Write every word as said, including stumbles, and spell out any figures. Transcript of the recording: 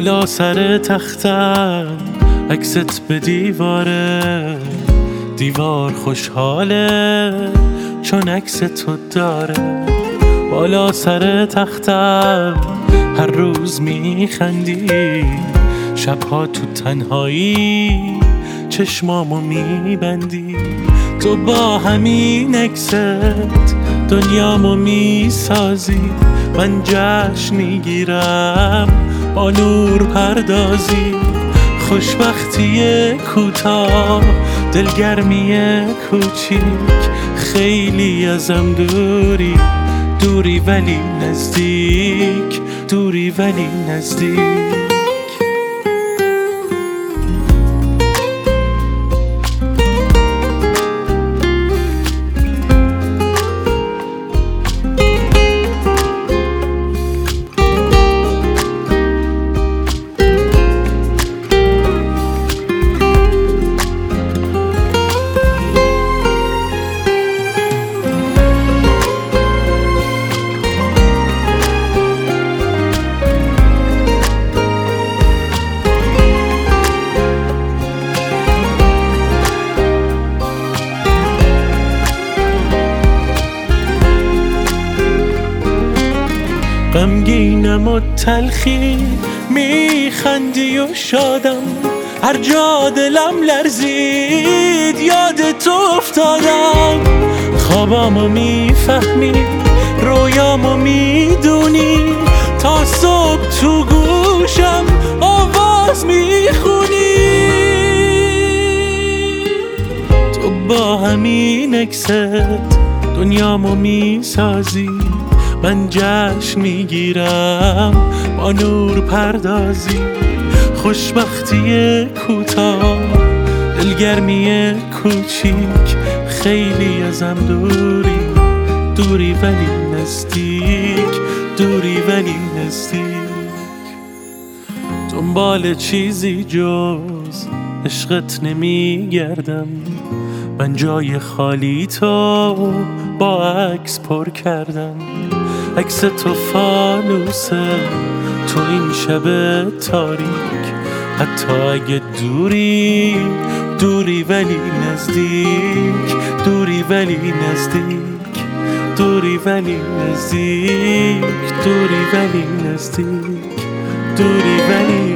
بالا سر تختم عکست به دیواره، دیوار خوشحاله چون عکس تو داره. بالا سر تختم هر روز میخندی، شبها تو تنهایی چشمامو میبندی. تو با همین عکست دنیامو میسازی، من جشن میگیرم با نور پردازی. خوشبختی کوتاه، دلگرمی کوچیک، خیلی ازم دوری، دوری ولی نزدیک، دوری ولی نزدیک. غمگینم و تلخی میخندی و شادم، هر جا دلم لرزید یاد تو افتادم. خوابامو میفهمی، رویامو میدونی، تا صبح تو گوشم آواز میخونی. تو با همین عکست دنیامو میسازی، من جشن میگیرم با نور پردازی. خوشبختی کوتاه، دلگرمی کوچیک، خیلی ازم دوری، دوری ولی نزدیک، دوری ولی نزدیک. دنبال چیزی جز عشقت نمیگردم، من جای خالی تو با عکس پر کردم. عکس تو فانوسه تو این شب تاریک، حتی اگه دوری، دوری ولی نزدیک، دوری ولی نزدیک، دوری ولی نزدیک، دوری ولی نزدیک، دوری ولی